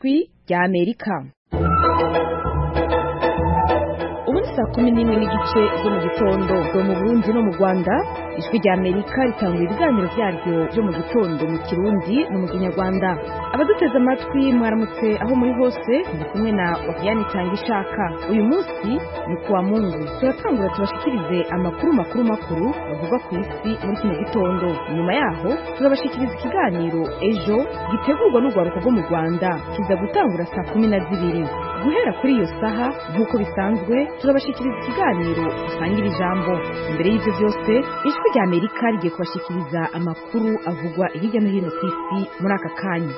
ijwi rya Amerika. Ubu ni saa 11 n'igice zo mu gitondo mu Burundi no mu Rwanda. Ijwi rya Amerika ritanga ibiganiro byaryo byo mu gitondo mu Kirundi no mu Kinyarwanda. Abaduteze amatwi mwaramutse aho muri hose, ndi kumwe na Wakiani Tangishaka. Uyu munsi ni kuwa Mungu, turatangura tubashikirize amakuru makuru bavuga ku isi muri kino gitondo. Nyuma yaho turabashikiriza ikiganiro ejo gitegurwa n'urwaruka rwo mu Rwanda, kiza gutangura saa 12. Guhera kuri iyo saha nk'uko bisanzwe turabashikiriza ikiganiro usangira ijambo. Imbere y'ibyo byose ijwi rya Amerika rigiye kubashikiriza amakuru avugwa hirya no hino ku isi muri aka kanya.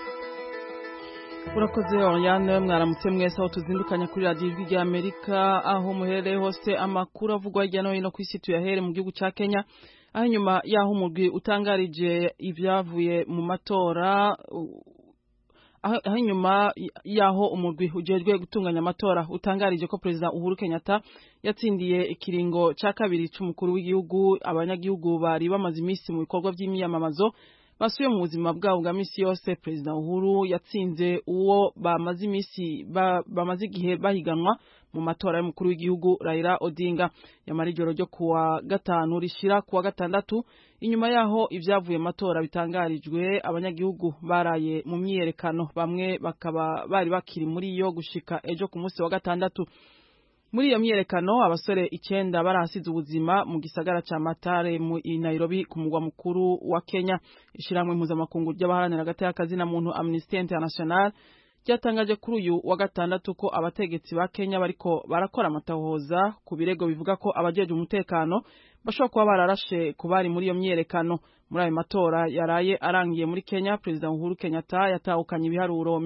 Urakoze Oriane, mwaramutse mwese aho tuzindukanya kuri radio ijwi rya Amerika, aho muhereye hose amakuru avugwa hirya no hino ku isi tuyahere mu gihugu ca Kenya, aho nyuma yaho umugwi utangarije ibyavuye mu matora, aho nyuma yaho umugwi ujejwe gutunganya amatora utangarije ko President Uhuru Kenyatta yatsindiye ikiringo ca kabiri c'umukuru w'igihugu, abanyagihugu bari bamaze imisi mu bikorwa by'imyamamazo basuye mu buzima bwabo bwa misi yose. President Uhuru yatsinze uwo bamaze igihe bahiganwa mu matora y'umukuru w'igihugu Raila Odinga. Yamara ijoro ryo kuwa gatanu rishira kuwa gatandatu, inyuma yaho ibyavuye matora bitangarijwe, abanyagihugu baraye mu myiyerekano, bamwe bakaba bari bakiri muri yo gushika ejo ku munsi wa gatandatu. Muri iyo myiyerekano abasore 9 barahasize ubuzima mu gisagara ca Matare mu Nairobi ku mugwa mukuru wa Kenya. Ishiramwe mpuzamakungu ry'abaharanira agateka na muntu Amnesty International ryatangaje kuri uyu wa gatandatu ko abategetsi ba Kenya bariko barakora amatahoza ku birego bivuga ko abajeje umutekano bashobora kuba bararashe ku bari muri iyo myiyerekano. Muri ayo matora yaraye arangiye muri Kenya, President Uhuru Kenyatta yatahukanye ibiharuro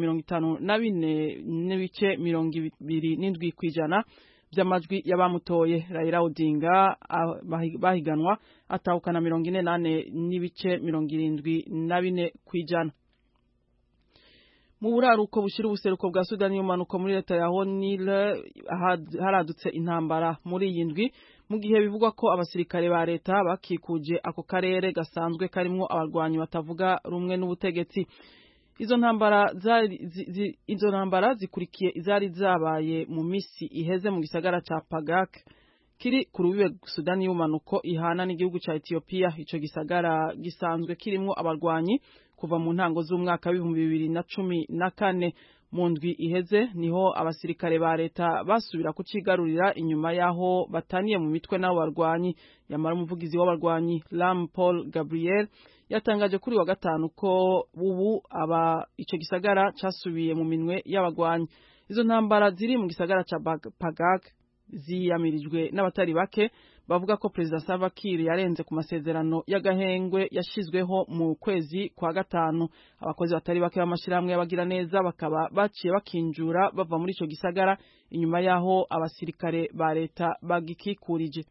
54.27% by'amajwi y'abamutoye. Raila Odinga bahiganwa atahukana 48.74%. Mu buraruko bushira ubuseruko bwa Sudani y'umanuko muri leta ya Nile haradutse intambara muri iyi ndwi, mu gihe bivugwa ko abasirikare ba leta bakikuje ako karere gasanzwe karimwo abarwanyi batavuga rumwe n'ubutegetsi. Izo ntambara zikurikiye izari zabaye mu misi iheze mu gisagara ca Pagak kiri ku rubibe Sudani y'umanuko ihana n'igihugu ca Ethiopia. Ico gisagara gisanzwe kirimwo abarwanyi kuva mu ntango z'umwaka wa 2014. Mu ndwi iheze niho abasirikare ba leta basubira kucigarurira inyuma yaho bataniye mu mitwe n'abo barwanyi. Yamara umuvugizi w'abarwanyi Lam Paul Gabriel yatangaje kuri wa gatanu ko ubu ico gisagara casubiye mu minwe y'abarwanyi. Izo ntambara ziri mu gisagara ca Pagak ziyamirijwe n'abatari bake bavuga ko President Salva Kiir yarenze ku masezerano y'agahengwe yashizweho mu kwezi kwa gatanu. Abakozi batari bake b'amashiramwe y'abagira neza bakaba baciye bakinjura bava muri ico gisagara inyuma yaho abasirikare ba leta bagikikurije.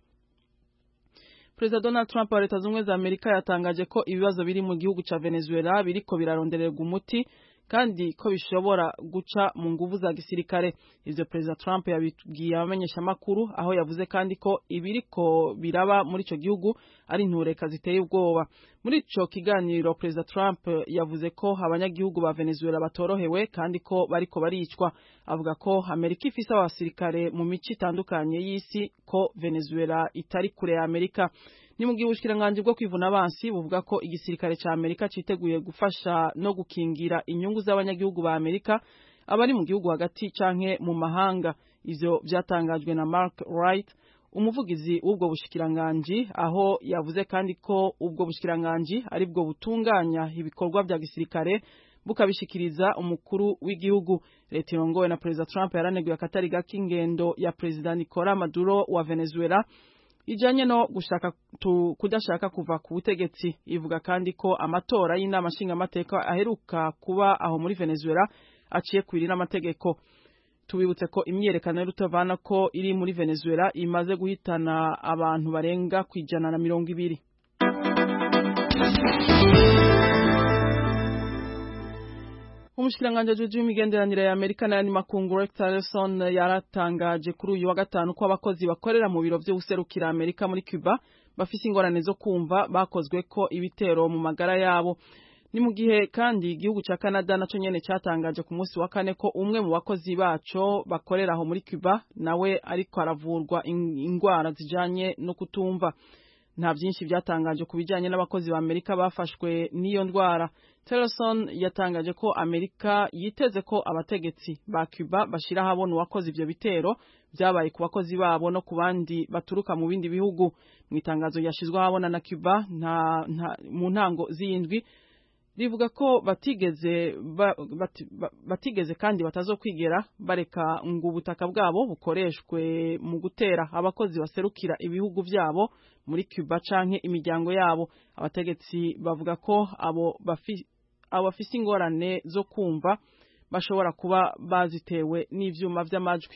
President Donald Trump wa Leta Zunze za Amerika yatangaje ko ibibazo biri mu gihugu ca Venezuela biriko birarondererwa umuti kandi ko bishobora guca mu nguvu za gisirikare. Ivyo President Trump yabibwiye abamenyesha makuru, aho yavuze kandi ko ibiriko biraba muri ico gihugu ari intureka ziteye ubwoba. Muri ico kiganiro President Trump yavuze ko abanyagihugu ba Venezuela batorohewe kandi ko bariko baricwa. Avuga ko Amerika ifise abasirikare mu mici itandukanye y'isi, ko Venezuela itari kure ya Amerika. Ni mu gihe ubushikiranganje bwo kwivuna abansi buvuga ko igisirikare ca Amerika citeguye gufasha no gukingira inyungu z'abanyagihugu ba Amerika abari mu gihugu hagati canke mu mahanga. Ivyo vyatangajwe na Mark Wright, umuvugizi w'ubwo bushikiranganje, aho yavuze kandi ko ubwo bushikiranganje ari bwo butunganya ibikorwa vya gisirikare bukabishikiriza umukuru w'igihugu. Leta irongowe na President Trump yaraneguye akatari gake ingendo ya President Nicolas Maduro wa Venezuela ijanye no kudashaka kuva ku butegetsi. Ivuga kandi ko amatora y'inama nshingamateka aheruka kuba aho muri Venezuela aciye kwirira amategeko. Tubibutse ko imyerekano y'urutavana ko iri muri Venezuela imaze guhitana abantu barenga ku 120. Umushikiranganje w'imigenderanire ya Amerika n'ayandi makungu Rex Tillerson yaratangaje kuri uyu wa gatanu ko abakozi bakorera mu biro vy'ubuserukira Amerika muri Cuba bafise ingorane zo kumva bakozwe ko ibitero mu magara yabo. ni mu gihe kandi igihugu ca Canada naco nyene cyatangaje ku munsi wa kane ko umwe mu bakozi baco bakorera aho muri Cuba nawe ariko aravurwa ingwara zijanye no kutumva. Nta byinshi byatangaje ku bijanye n'abakozi ba Amerika bafashwe n'iyo ndwara. Tillerson yatangaje ko Amerika yiteze ko abategetsi ba Cuba bashira habona uwakoze ivyo bitero byabaye ku bakozi babo no ku bandi baturuka mu bindi bihugu. Mu itangazo yashizwe habona na Cuba mu ntango z'indwi rivuga ko batigeze kandi batazokwigera bareka ngo ubutaka bwabo bukoreshwe mu gutera abakozi baserukira ibihugu byabo muri Cuba canke imiryango yabo. Abategetsi bavuga ko abo bafise ingorane zo kumva bashobora kuba bazitewe n'ivyuma vy'amajwi.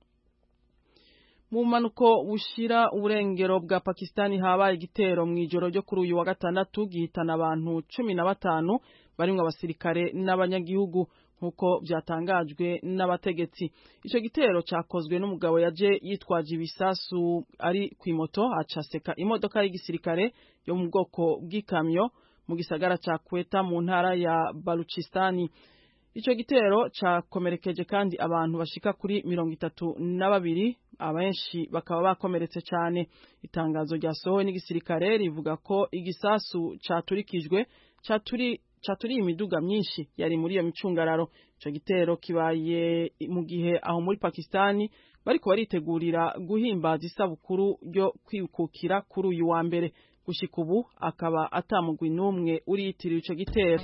Mu manuko bushira uburengero bwa Pakistani habaye igitero mu ijoro ryo kuri uyu wa gatandatu gihitana abantu 15 barimwe abasirikare n'abanyagihugu nkuko byatangajwe n'abategetsi. Ico gitero cyakozwe n'umugabo yaje yitwaje ibisasu ari kwimoto acaseka imodoka y'igisirikare yo mu bwoko bw'ikamyo mu gisagara ca Quetta mu ntara ya Baluchistani. Ico gitero cyakomerekeje kandi abantu bashika kuri 32, abenshi bakaba bakomeretse cyane. Itangazo ryasohowe n'igisirikare rivuga ko igisasu caturikijwe caturiye imiduga myinshi yari muri iyo micungararo. Ico gitero kibaye mu gihe aho muri Pakistani bariko baritegurira guhimbaza isabukuru ryo kwikukira kuri uyu wa mbere. Gushika ubu akaba atamugwi n'umwe uriyitiriye ico gitero.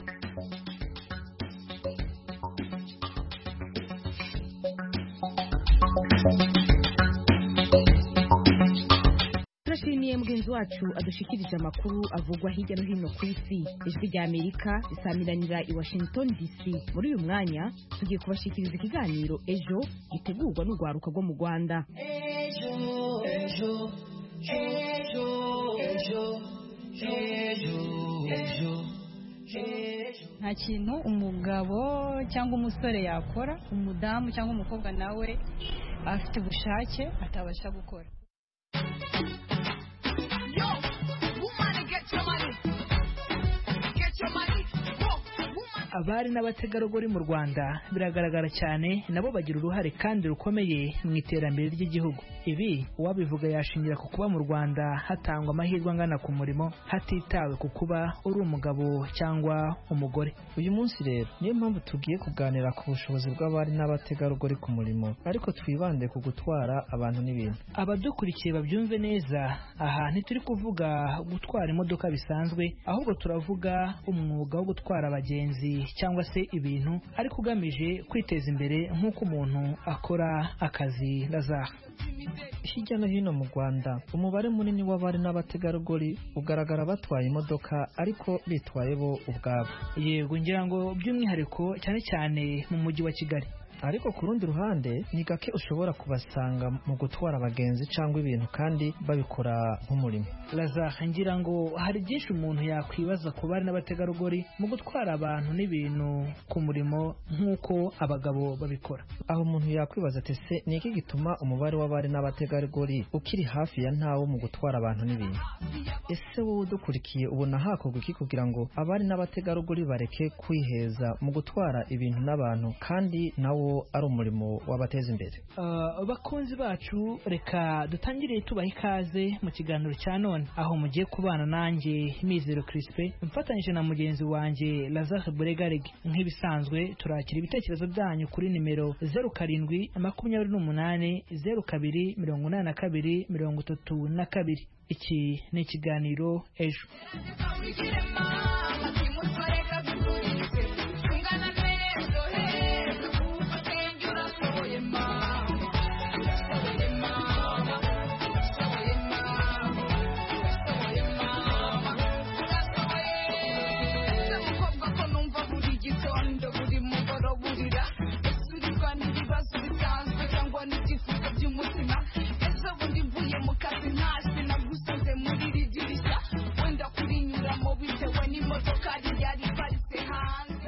Turashimiye mugenzi wacu adushikirije amakuru avugwa hirya no hino ku isi. Ijwi rya Amerika risamiranira i Washington DC. Muri uyu mwanya tugiye kubashikiriza ikiganiro ejo gitegurwa n'urwaruka rwo mu Rwanda. Nta kintu umugabo cyangwa umusore yakora umudamu cyangwa umukobwa nawe afite ubushake atabasha gukora. Abari n'abategarugori mu Rwanda biragaragara cyane nabo bagira uruhare kandi rukomeye mu iterambere ry'igihugu. Ibi uwabivuga yashingira ku kuba mu Rwanda hatangwa amahirwe angana ku murimo hatitawe ku kuba uri umugabo cyangwa umugore. Uyu munsi rero niyo mpamvu tugiye kuganira ku bushobozi bw'abari n'abategarugori ku murimo, ariko twibande ku gutwara abantu n'ibintu. Abadukurikiye babyumve neza, aha ntituri kuvuga gutwara imodoka bisanzwe, ahubwo turavuga umwuga wo gutwara abagenzi cyangwa se ibintu ariko ugamije kwiteza imbere nk'uko umuntu akora akazi lazare. Hirya no hino mu Rwanda umubare munini w'abari n'abategarugori ugaragara batwaye imodoka ariko bitwaye bo ubwabo. Yego, ngira ngo by'umwihariko cyane cyane mu mujyi wa Kigali. Ariko ku rundi ruhande ni gake ushobora kubasanga mu gutwara abagenzi cyangwa ibintu kandi babikora nk'umurimo. Lazare, ngira ngo hari byinshi umuntu yakwibaza ku bari n'abategarugori mu gutwara abantu n'ibintu ku murimo nk'uko abagabo babikora. Aho umuntu yakwibaza ati se ni iki gituma umubare w'abari n'abategarugori ukiri hafi ya ntawo mu gutwara abantu n'ibintu? Ese wowe udukurikiye ubona hakorwa iki kugira ngo abari n'abategarugori bareke kwiheza mu gutwara ibintu n'abantu kandi nawo ari umurimo wabateza imbere? Bakunzi bacu, reka dutangire tubaha ikaze mu kiganiro cya none, aho mugiye kubana nanjye Mizero Crispin mfatanyije na mugenzi wanjye Lazare Buregarege. Nk'ibisanzwe turakira ibitekerezo byanyu kuri nimero 0728028232. Iki ni ikiganiro ejo. Wenda kurinyura mu bitewe n'imodoka yari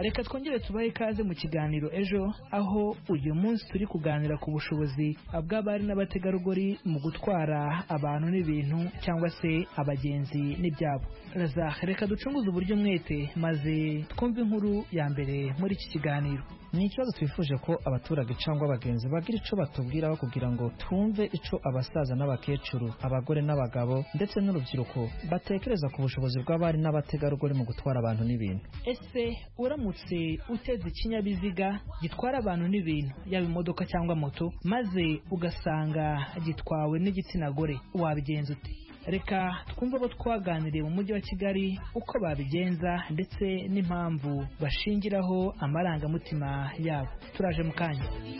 reka twongere tubahe ikaze mu kiganiro ejo, aho uyu munsi turi kuganira ku bushobozi bw'abari n'abategarugori mu gutwara abantu n'ibintu cyangwa se abagenzi n'ibyabo. Reka ducunguze uburyo mwete maze twumve inkuru ya mbere muri iki kiganiro. Ni ikibazo twifuje ko abaturage cyangwa abagenzi bagira icyo batubwiraho kugira ngo twumve icyo abasaza n'abakecuru, abagore n'abagabo ndetse n'urubyiruko batekereza ku bushobozi bw'abari n'abategarugori mu gutwara abantu n'ibintu. Ese uramutse uteze ikinyabiziga gitwara abantu n'ibintu, yaba imodoka cyangwa moto, maze ugasanga gitwawe n'igitsina gore, wabigenza ute? Reka twumve abo twaganiriye mu mujyi wa Kigali uko babigenza ndetse n'impamvu bashingiraho amarangamutima yabo. Turaje mu kanya.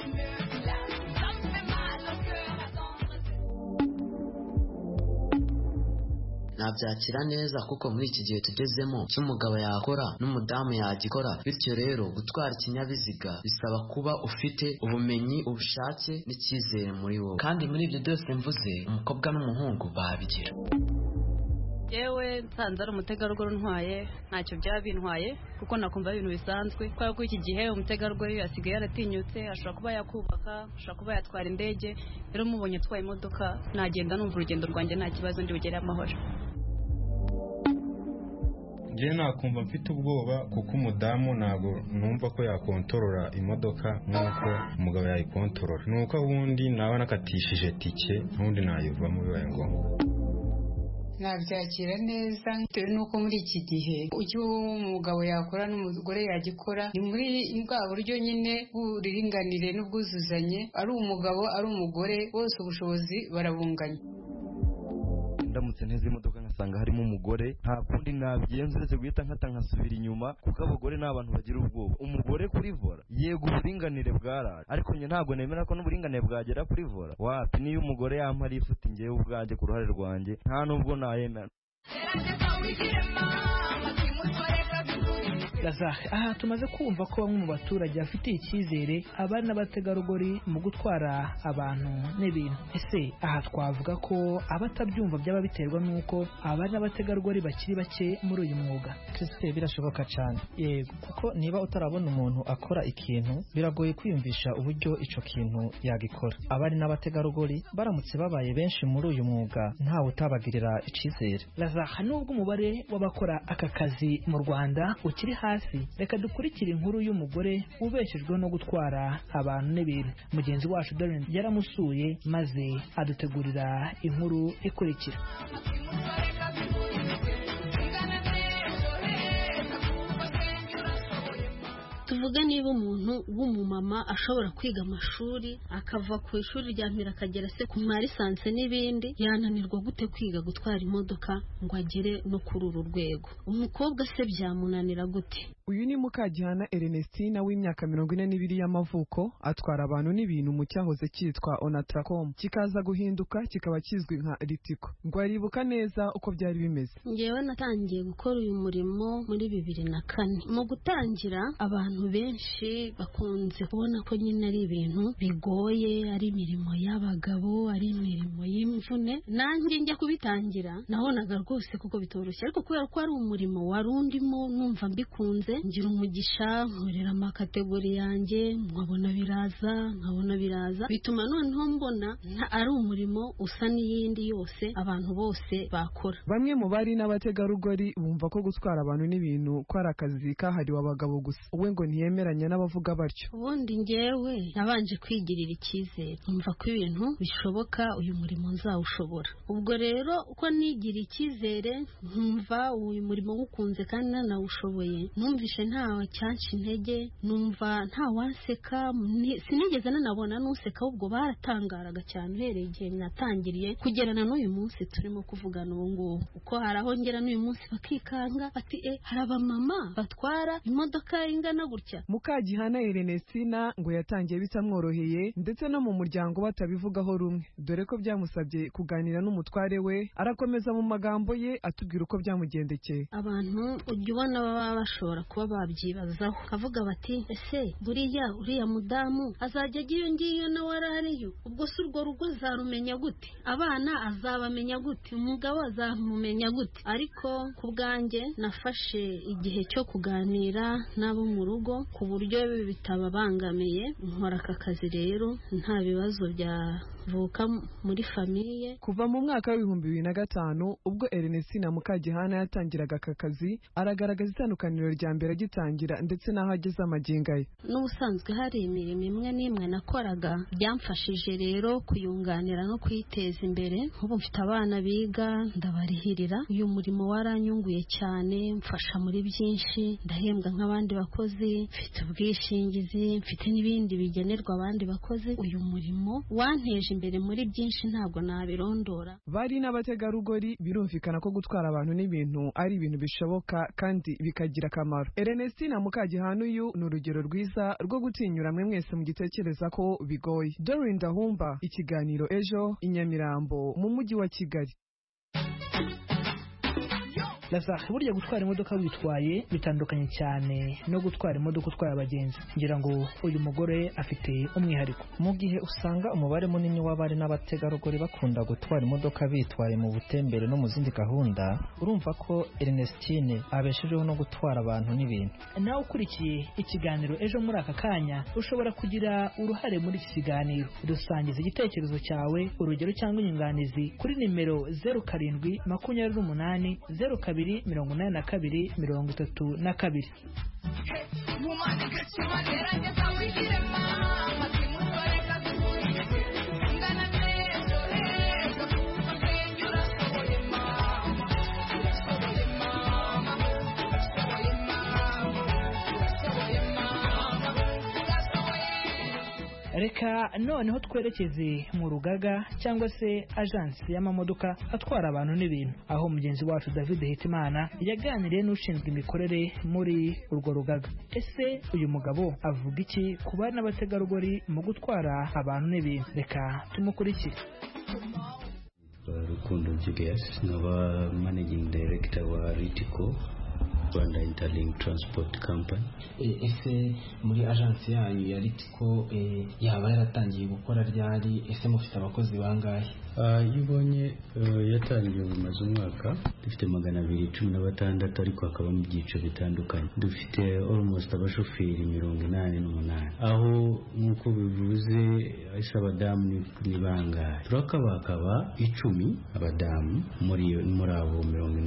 nabyakira neza kuko muri iki gihe tugezemo cy'umugabo yakora n'umudamu yagikora, bityo rero gutwara ikinyabiziga bisaba kuba ufite ubumenyi, ubushake n'icyizere muri wowe, kandi muri ibyo byose mvuze umukobwa n'umuhungu babigira. yewe nsanze ari umutegarugori untwaye ntacyo byaba bintwaye kuko nakumva ibintu bisanzwe, kubera ko iki gihe umutegarugori asigaye yaratinyutse, ashobora kuba yakubaka, ashobora kuba yatwara indege. Rero mubonye atwaye imodoka nagenda numva urugendo rwanjye nta kibazo, ndi bugere amahoro. njye nakumva mfite ubwoba kuko umudamu ntabwo numva ko yakontorora imodoka nk'uko umugabo yayikontorora, nuko ubundi naba nakatishije tike n'ubundi nayivamo bibaye ngombwa. nabyakira neza bitewe n'uko muri iki gihe icyo umugabo yakora n'umugore yagikora, ni muri bwa buryo nyine bw'uburinganire n'ubwuzuzanye, ari umugabo ari umugore bose ubushobozi barabunganya. ndamutse nteze imodoka ngasanga harimo umugore, nta kundi nabigenza uretse guhita nkata nkasubira inyuma, kuko abagore ni abantu bagira ubwoba. umugore kuri vora, yego uburinganire bwaraje, ariko njye ntabwo nemera ko n'uburinganire bwagera kuri vora. wapi, niyo umugore yampa ifuti njyewe ubwanjye ku ruhare rwanjye nta nubwo nayemera. aha tumaze kumva ko bamwe mu baturage bafitiye icyizere abari n'abategarugori mu gutwara abantu n'ibintu. Ese aha twavuga ko abatabyumva byaba biterwa n'uko abari n'abategarugori bakiri bake muri uyu mwuga? Birashoboka cyane, yego, kuko niba utarabona umuntu akora ikintu biragoye kwiyumvisha uburyo icyo kintu yagikora. Abari n'abategarugori baramutse babaye benshi muri uyu mwuga ntawe utabagirira icyizere. Nubwo umubare w'abakora aka kazi mu Rwanda ukiri hasi, reka dukurikire inkuru y'umugore ubeshejweho no gutwara abantu n'ibintu. Mugenzi wacu Doreen yaramusuye maze adutegurira inkuru ikurikira. tuvuge niba umuntu w'umumama ashobora kwiga amashuri akava ku ishuri rya mbere akagera se ku marisanse n'ibindi, yananirwa gute kwiga gutwara imodoka ngo agere no kuri uru rwego? umukobwa se byamunanira gute? Uyu ni Mukagihana Ernestina w'imyaka 42 y'amavuko, atwara abantu n'ibintu mu cyahoze cyitwa Onatracom kikaza guhinduka kikaba kizwi nka Ritiko. Ngo aribuka neza uko byari bimeze. Ngewe natangiye gukora uyu murimo muri 2004. Mu gutangira abantu benshi bakunze kubona ko nyine ari ibintu bigoye, ari imirimo y'abagabo, ari imirimo y'imvune. Nanjye njya kubitangira nabonaga rwose kuko bitoroshye, ariko kubera ko ari umurimo warundimo numva mbikunze, ngira umugisha nkorera amakategori yanjye, nkabona biraza bituma noneho mbona ari umurimo usa n'iyindi yose abantu bose bakora. Bamwe mu bari n'abategarugori bumva ko gutwara abantu n'ibintu ko ari akazi kahariwe abagabo gusa. We ngo ntiyemeranya n'abavuga batyo. Ubundi njyewe nabanje kwigirira icyizere, numva ko ibintu bishoboka, uyu murimo nzawushobora. Ubwo rero uko nigira icyizere nkumva uyu murimo ngukunze kandi nanawushoboye, numvishe ntawe cyanshi intege, numva nta wanseka, sinigeze nanabona nuseka, ubwo baratangaraga cyane uhereye igihe natangiriye kugerana n'uyu munsi turimo kuvugana ubu ngubu. Uko hari aho ngera n'uyu munsi bakikanga ati hari abamama batwara imodoka ingana gutya gutya. Mukagihana Ernestina ngo yatangiye bitamworoheye ndetse no mu muryango batabivugaho rumwe, dore ko byamusabye kuganira n'umutware we. Arakomeza mu magambo ye atubwira uko byamugendekeye. Abantu ujya ubona baba bashobora kuba babyibazaho, kavuga bati ese uriya mudamu azajya agira iyo ngiyo nawe arariyo, ubwo se urwo rugo azarumenya gute, abana azabamenya gute, umugabo azamumenya gute? Ariko ku bwanjye nafashe igihe cyo kuganira n'abo mu rugo ku buryo bitababangamiye, nkora aka kazi rero nta bibazo byavuka muri famiye. Kuva mu mwaka wa 2005 ubwo Ernestina Mukagihana yatangiraga aka kazi, aragaragaza itandukaniro rya mbere agitangira ndetse n'aho ageze amagingo ye. N'ubusanzwe hari imirimo imwe n'imwe nakoraga byamfashije rero kuyunganira no kwiteza imbere. Nk'ubu mfite abana biga ndabarihirira, uyu murimo waranyunguye cyane, mfasha muri byinshi, ndahembwa nk'abandi bakozi, mfite ubwishingizi, mfite n'ibindi bigenerwa abandi bakozi. Uyu murimo wanteje imbere muri byinshi ntabwo nabirondora. Bari n'abategarugori birumvikana ko gutwara abantu n'ibintu ari ibintu bishoboka kandi bikagira akamaro. Ernestina Mukagihana uyu ni urugero rwiza rwo gutinyura mwe mwese mu gitekereza ko bigoye. Doreen Dahumba, ikiganiro Ejo, i Nyamirambo mu mujyi wa Kigali. burya gutwara imodoka witwaye bitandukanye cyane no gutwara imodoka utwaye abagenzi. Ngira ngo uyu mugore afite umwihariko. Mu gihe usanga umubare munini w'abari n'abategarugori bakunda gutwara imodoka bitwaye mu butembere no mu zindi gahunda, urumva ko Ernestine abeshejeho no gutwara abantu n'ibintu. Nawe ukurikiye ikiganiro Ejo muri aka kanya ushobora kugira uruhare muri iki kiganiro. Dusangiza igitekerezo cyawe, urugero cyangwa inyunganizi kuri nimero 0728 0282 Reka noneho twerekeze mu rugaga cyangwa se ajansi y'amamodoka atwara abantu n'ibintu, aho mugenzi wacu David Hitimana yaganiriye n'ushinzwe imikorere muri urwo rugaga. Ese uyu mugabo avuga iki ku bana n'abategarugori mu gutwara abantu n'ibintu? Reka tumukurikire. Rukundo Julius, naba managing director wa Ritiko Rwanda Interlink Transport Company. Ese muri agency yanyu ya Ritiko yaba yaratangiye gukora ryari? Ese mufite abakozi bangahe? Yibonye yatangiye bumaze umwaka, dufite 216 ariko akaba mu byiciro bitandukanye. Dufite almost abashoferi 88, aho nkuko bivuze ese abadamu ni bangahe? Turakabakaba 10 abadamu muri abo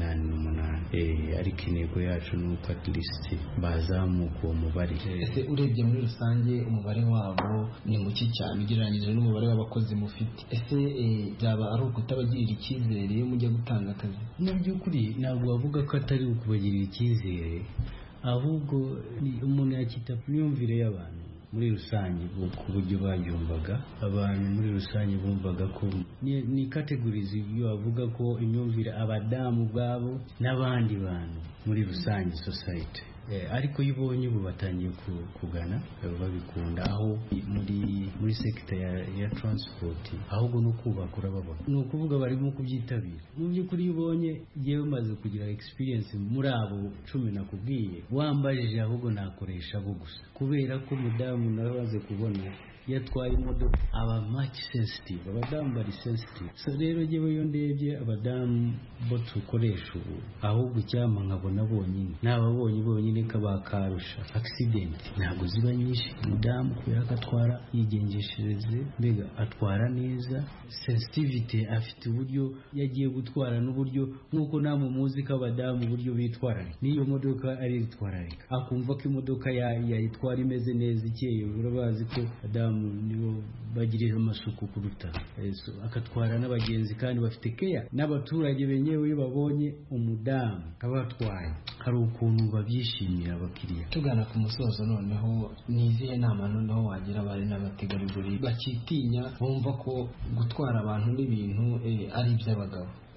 88. Ariko intego yacu ni uko at least bazamuka uwo mubare. Ese urebye muri rusange umubare wabo ni muke cyane ugereranyije n'umubare w'abakozi mufite. Ese byaba ari ukutabagirira icyizere iyo mujya gutanga akazi? Mu by'ukuri ntabwo bavuga ko atari ukubagirira icyizere, ahubwo umuntu yakita ku myumvire y'abantu muri rusange, ku buryo babyumvaga. Abantu muri rusange bumvaga ko ni categories iyo bavuga ko imyumvire abadamu bwabo n'abandi bantu muri rusange society. Ariko yibonye ubu batangiye kugana babikunda, aho muri sector ya transport ahubwo no kubakura baba ni ukuvuga barimo kubyitabira. Mu by'ukuri yibonye yewe maze kugira experience muri abo 10 nakubwiye, wambajije ahubwo nakoresha abo gusa, kubera ko mudamu narabaze kubona yatwaye imodoka aba much sensitive. Abadamu bari sensitive, so rero yewe yo ndebye abadamu bo tukoresha ubu ahubwo cyama nkabona bonyine n'ababonye kabakarusha accident ntabwo ziba nyinshi. Mudamu kubera ko atwara yigengeshereze, mbega atwara neza, sensitivity afite uburyo yagiye gutwara n'uburyo nkuko namwe muzi ko abadamu uburyo bitwara n'iyo modoka ari itwararika, akumva ko imodoka yayitwara imeze neza ikeye. Urabazi ko abadamu nibo bagirira amasuku kuruta, akatwara n'abagenzi kandi bafite care n'abaturage benyewe. Iyo babonye umudamu abatwaye hari ukuntu babyishimira abakiriya. Tugana ku musozo noneho, ni izihe nama noneho wagira abari n'abategarugori bakitinya bumva ko gutwara abantu n'ibintu ari iby'abagabo?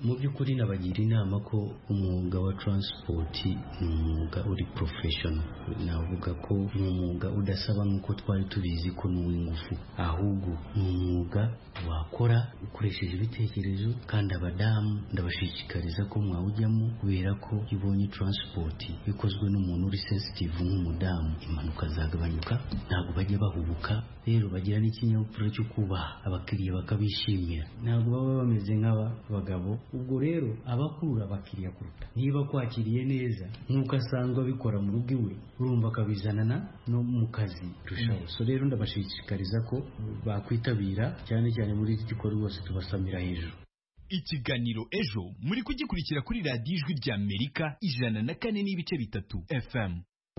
mu by'ukuri nabagira inama ko umwuga wa transport ni umwuga uri professional. Navuga ko ni umwuga udasaba nk'uko twari tubizi ko ni uw'ingufu, ahubwo ni umwuga wakora ukoresheje ibitekerezo, kandi abadamu ndabashishikariza ko mwawujyamo kubera ko ibonye transport bikozwe n'umuntu uri sensitive nk'umudamu, impanuka zagabanyuka, ntabwo bajya bahubuka, rero bagira n'ikinyabupfura cyo kubaha abakiriya bakabishimira, ntabwo baba bameze nk'abagabo. Ubwo rero abakurura abakiriya kuruta niba kwakiriye neza nk'uko asanzwe abikora mu rugo iwe, urumva akabizanana no mu kazi rushaho. So rero ndabashishikariza ko bakwitabira cyane cyane muri iki gikorwa rwose tubasamira hejuru. Ikiganiro ejo muri kugikurikira kuri radiyo Ijwi ry'Amerika 104.3 FM.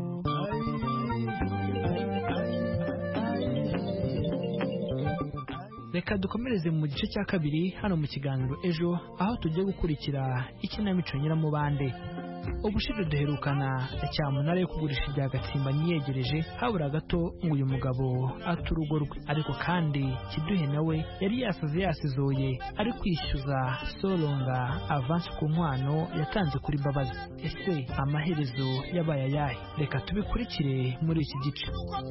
Reka dukomereze mu gice cya kabiri hano mu kiganiro ejo, aho tugiye gukurikira ikinamico Nyiramubande. Ubushize duherukana cyamunara yo kugurisha ibya Gatsimbanyi yegereje, habura gato ngo uyu mugabo ate urugo rwe, ariko kandi Kiduhe nawe yari yasaze yasizoye ari kwishyuza Soronga avance ku nkwano yatanze kuri Mbabazi. Ese amaherezo yabaye ayahe? Reka tubikurikire muri iki gice.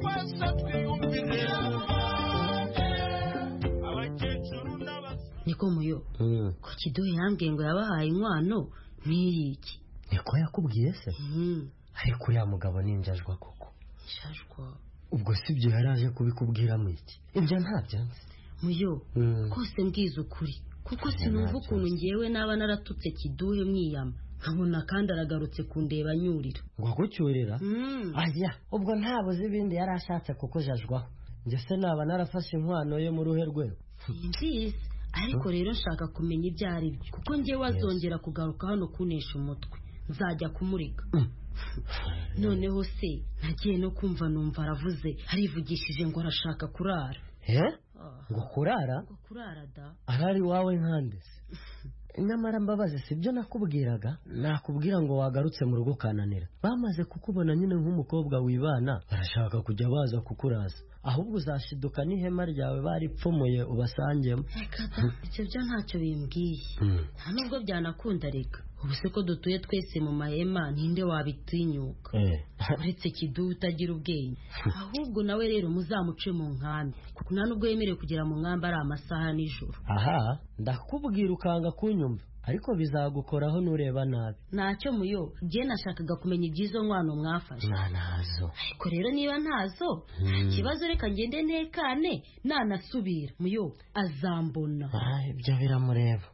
Niko muyo ko Kiduhe yambwiye ngo yabahaye inkwano n'iyiki? Niko yakubwiye se? Ariko uriya mugabo ninjajwa koko. Shajwa? Ubwo sibyo yaraje kubikubwira mu iki? Ibyo ntabyo nzi. Muyo kose mbwiza ukuri, kuko sinumva ukuntu ngewe naba naratutse Kiduhe mwiyama, nkabona kandi aragarutse kundeba nyurira. Ngo gucyurira? Aya, ubwo ntabuze ibindi yarashatse kuko jajwaho. Nge se naba narafashe inkwano ye mu ruhe rwe? Nziza, ariko rero nshaka kumenya ibyo ari byo, kuko ngewe azongera kugaruka hano kunesha umutwe, nzajya kumurika. Noneho se nagiye no kumva numva aravuze, arivugishije ngo arashaka kurara. Ngo kurara? Ngo kurara da. Arari wawe nkande se? Nyamara Mbabazi sibyo nakubwiraga, nakubwira ngo wagarutse mu rugo kananira. Bamaze kukubona nyine nk'umukobwa wibana, barashaka kujya baza kukuraza. Ahubwo uzashiduka n'ihema ryawe baripfumuye ubasangemo. Icyo byo ntacyo bimbwiye. Nta nubwo byanakunda reka. Ubu se ko dutuye twese mu mahema, ninde wabitinyuka? Uretse Kiduhe utagira ubwenge. Ahubwo nawe rero muzamuce mu nkambi, kuko nta nubwo yemerewe kugera mu nkambi ari amasaha nijoro. Aha, ndakubwira ukanga kunyumva, ariko bizagukoraho nureba nabi. Ntacyo muyo, ngiye nashakaga kumenya iby'izo nkwano mwafashe. Ntazo. Ariko rero niba ntazo, nta kibazo, reka ngende ntekane, nanasubira muyo azambona. Ibyo biramureba.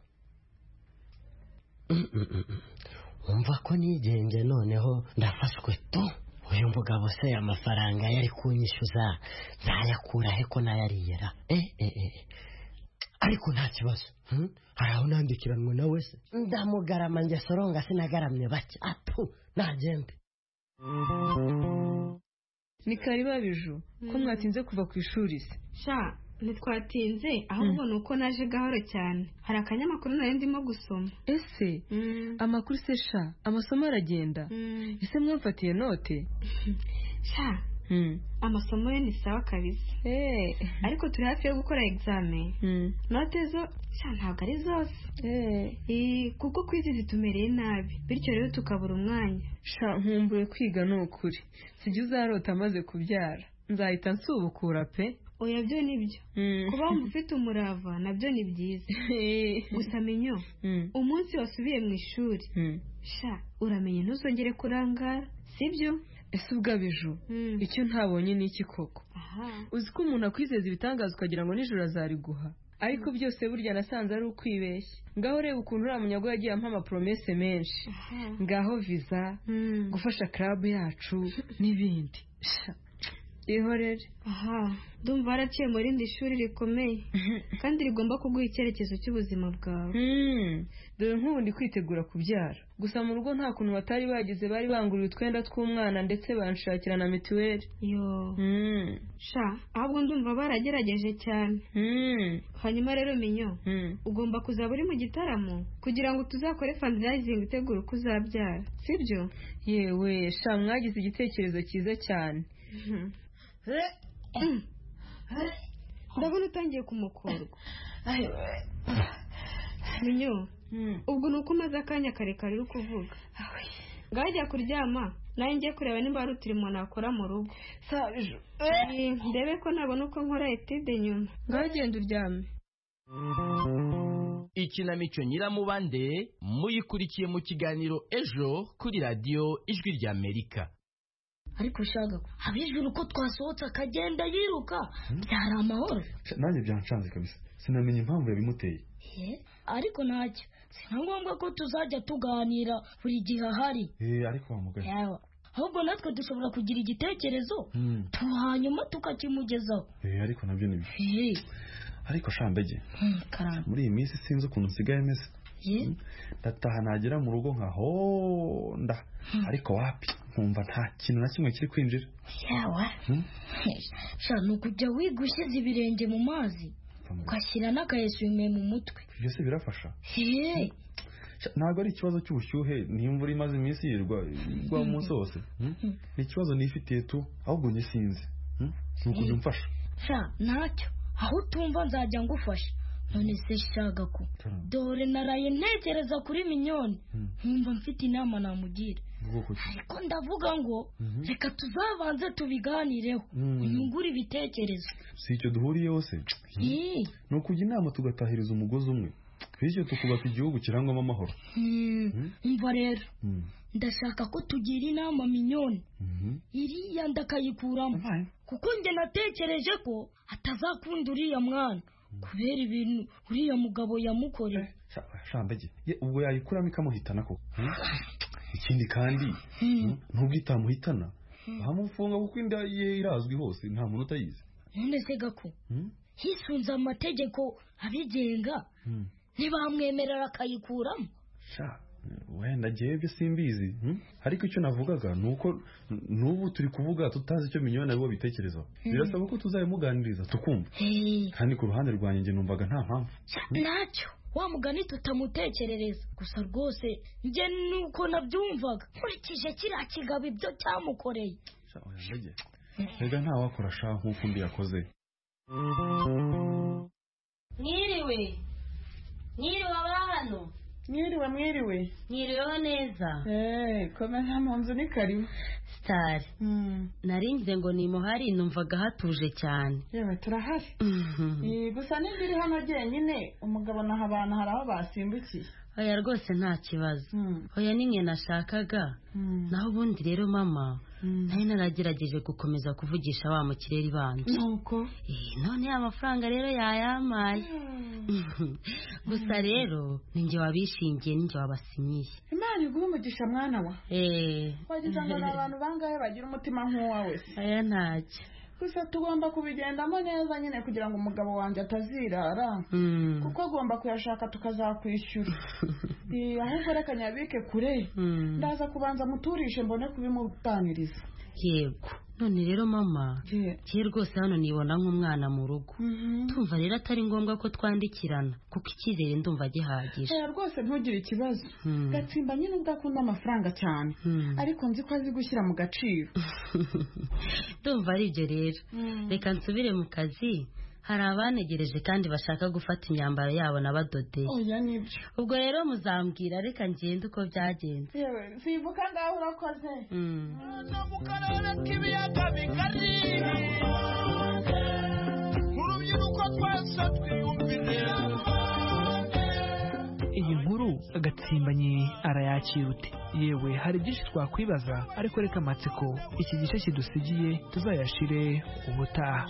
Umva ko nigenge noneho ndafashwe tu. Uyu mugabo se amafaranga yari kunyishyuza ntayakura he ko nayariyera? Ariko nta kibazo. Hari aho nandikiranwe nawe se? Ndamugarama nge Soronga sinagaramye bake. Apu, nagende. Ni kariba Biju, ko mwatinze kuva ku ishuri se? Sha, ntitwatinze, ahubwo nuko naje gahoro cyane. Hari akanyamakuru nari ndimo gusoma. Ese amakuru se sha, amasomo aragenda? Ese mwamfatiye note? Sha, amasomo ye ni sawa kabisa. Ariko turi hafi yo gukora examen. Note zo sha ntabwo ari zose. Kuko kwizi zitumereye nabi, bityo rero tukabura umwanya. Sha, nkumbuye kwiga n'ukuri. Sijya uzarota amaze kubyara. Nzahita nsubukura pe. Oya byo nibyo. Kuba wumva ufite umurava nabyo ni byiza. Gusa menyo, umunsi wasubiye mu ishuri, sha uramenye ntuzongere kurangara, sibyo? Ese ubwa Biju, icyo ntabonye ni iki koko? Uzi ko umuntu akwizeza ibitangaza ukagira ngo nijoro azariguha, ariko byose burya nasanze ari ukwibeshya. Ngaho reba ukuntu uriya munyago yagiye ampa amapromese menshi. Ngaho visa, gufasha club yacu n'ibindi. Ihorere. Ndumva waraciye mu rindi shuri rikomeye kandi rigomba kuguha icyerekezo cy'ubuzima bwawe. Dore nk'ubu ndi kwitegura kubyara, gusa mu rugo nta kuntu batari bagize, bari banguriye utwenda tw'umwana ndetse banshakira na mituweli. Sha, ahubwo ndumva baragerageje cyane. Hanyuma rero minyo, ugomba kuzaba uri mu gitaramo kugira ngo tuzakore fundraising itegura uko uzabyara, sibyo? Yewe sha, mwagize igitekerezo cyiza cyane. Ndabona utangiye kumukorwa. Minyo, ubwo nuko umaze akanya karekare uri kuvuga ngajya kuryama nawe njye kureba nimba hari uturimo nakora mu rugo ndebe ko nabona uko nkora etide nyuma ngagenda uryame. Ikinamico Nyiramubande muyikurikiye mu kiganiro ejo kuri radiyo Ijwi ry'Amerika. Ariko shaga abijuru uko twasohotse akagenda yiruka byari amahoro. Nanjye byancanze kabisa sinamenye impamvu yabimuteye. Ariko ntacyo sina ngombwa ko tuzajya tuganira buri gihe ahari. Ariko wamugana ahubwo natwe dushobora kugira igitekerezo hanyuma tukakimugezaho. Ariko nabyo ni bibi. Ariko shambege muri iyi minsi sinzi ukuntu nsigaye meze. Ndataha nagera mu rugo nkahonda ariko wapi nkumva nta kintu na kimwe kiri kwinjira. Ni ukujya wiga ushyize ibirenge mu mazi ugashyira n'akayesume mu mutwe. Ibyo se birafasha? Ntabwo ari ikibazo cy'ubushyuhe n'imvura imaze iminsi yirwa umunsi wose. Ni ikibazo nifitiye tu ahubwo njye sinzi ni ukujya umfasha. Ntacyo aho utumva nzajya ngufasha. None se shaga ko dore naraye ntekereza kuri minyoni nkumva mfite inama namugira. Ariko ndavuga ngo reka tuzabanze tubiganireho unyungure ibitekerezo. Si icyo duhuriyeho se ni ukujya inama tugatahiriza umugozi umwe bityo tukubaka igihugu kirangwamo amahoro. Umva rero ndashaka ko tugira inama minyoni iriya ndakayikuramo kuko njye natekereje ko atazakunda uriya mwana kubera ibintu uriya mugabo yamukoreye. Shambege ubwo yayikuramo ikamuhitana ko ikindi kandi nubwo itamuhitana bamufunga kuko inda ye irazwi hose nta muntu utayizi. None se gako hisunze amategeko abigenga ntibamwemerera akayikuramo. Wenda njyewe simbizi ariko icyo navugaga ni uko n'ubu turi kuvuga tutazi icyo minyoni abo bitekerezaho. Birasaba ko tuzayimuganiriza tukumva kandi ku ruhande rwanjye njye numvaga nta mpamvu. Ntacyo wa mugani tutamutekerereza gusa rwose njye nuko nabyumvaga nkurikije kiriya kigabo ibyo cyamukoreye. Rega nta wakora sha nk'uko undi yakoze. Mwiriwe abantu. Mwiriweho neza. Komeza mu nzu ni karibu. Star narinze ngo ni muhari numvaga hatuje cyane. Yewe turahari. Gusa n'indiri hano jyenyine umugabo naha abantu hari aho basimbukiye. Oya rwose nta kibazo. Oya ninge nashakaga. Naho ubundi rero mama nari naragerageje gukomeza kuvugisha wa mu kirere bandi. Nuko none amafaranga rero yayamaye. Gusa rero ninjye wabishingiye ninjye wabasinyiye. Imana iguhe umugisha mwana wa. Wagize ngo abantu bangahe bagira umutima nk'uwawe se. Aya ntacyo. Gusa tugomba kubigendamo neza nyine kugira ngo umugabo wanjye atazirara kuko agomba kuyashaka tukazakwishyura. Ahubwo reka nyabike kure ndaza kubanza muturishe mbone kubimutaniriza. Yego none rero mama kiye rwose hano nibona nk'umwana mu rugo tumva rero atari ngombwa ko twandikirana kuko icyizere ndumva gihagije. Rwose ntugire ikibazo Gatsimba nyine ubwo akunda amafaranga cyane ariko nzi ko azi gushyira mu gaciro. Ndumva ari ibyo rero reka nsubire mu kazi hari abanegereje kandi bashaka gufata imyambaro yabo n'abadodeye. Oya nibyo. Ubwo rero muzambwira reka ngende uko byagenze. Yewe sibuka ngaho urakoze. Mu karere k'ibiyaga bigari urubyiruko twese twiyumvire. Iyi nkuru Gatsimbanyi arayakira ute? Yewe hari byinshi twakwibaza ariko reka amatsiko iki gice kidusigiye tuzayashire ubutaha.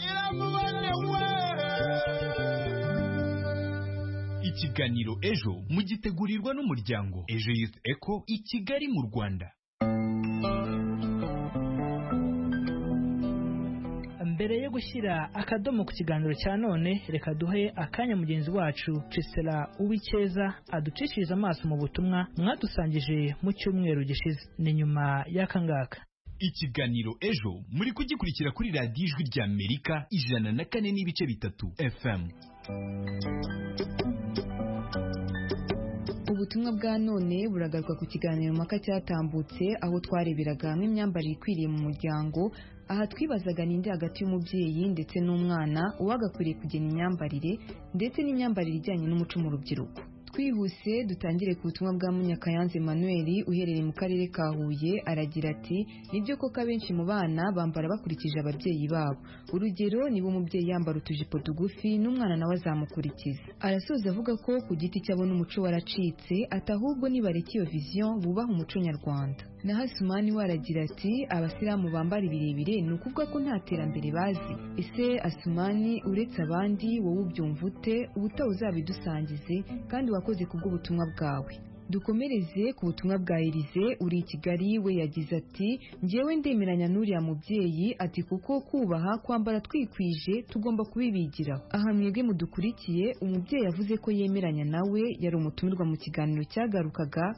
Ikiganiro ejo mugitegurirwa n'umuryango Ejo Youth Eco i Kigali mu Rwanda. Mbere yo gushyira akadomo ku kiganiro cya none reka duhe akanya mugenzi wacu Priscilla Uwikeza aducishiriza amaso mu butumwa mwadusangije mu cyumweru gishize. Ni nyuma y'akangaka. Ikiganiro ejo muri kugikurikira kuri radiyo Ijwi ry'Amerika 104.3 FM. Ubutumwa bwa none buragaruka ku kiganiro mpaka cyatambutse aho twareberaga hamwe imyambarire ikwiriye mu muryango. Aha twibazaga ninde hagati y'umubyeyi ndetse n'umwana uwagakwiriye kugena imyambarire ndetse n'imyambarire ijyanye n'umuco mu rubyiruko. twihuse dutangire ku butumwa bwa Munyakayanze Emmanuel uherereye mu karere ka Huye aragira ati nibyo koko abenshi mu bana bambara bakurikije ababyeyi babo urugero niba umubyeyi yambara utujipo tugufi n'umwana nawe azamukurikiza arasoza avuga ko ku giti cyabo n'umuco waracitse ati ahubwo nibareka iyo vision bubaha umuco nyarwanda na Hasumani waragira ati abasilamu bambara ibirebire ni ukuvuga ko nta terambere bazi ese Asumani uretse abandi wowe ubyumva ute ubutaha uzabidusangize kandi wakoze kubw'ubutumwa bwawe dukomereze ku butumwa bwa Elize uri i Kigali we yagize ati njyewe ndemeranya n'uriya mubyeyi ati kuko kubaha kwambara twikwije tugomba kubibigiraho aha mwebwe mudukurikiye umubyeyi yavuze ko yemeranya nawe yari umutumirwa mu kiganiro cyagarukaga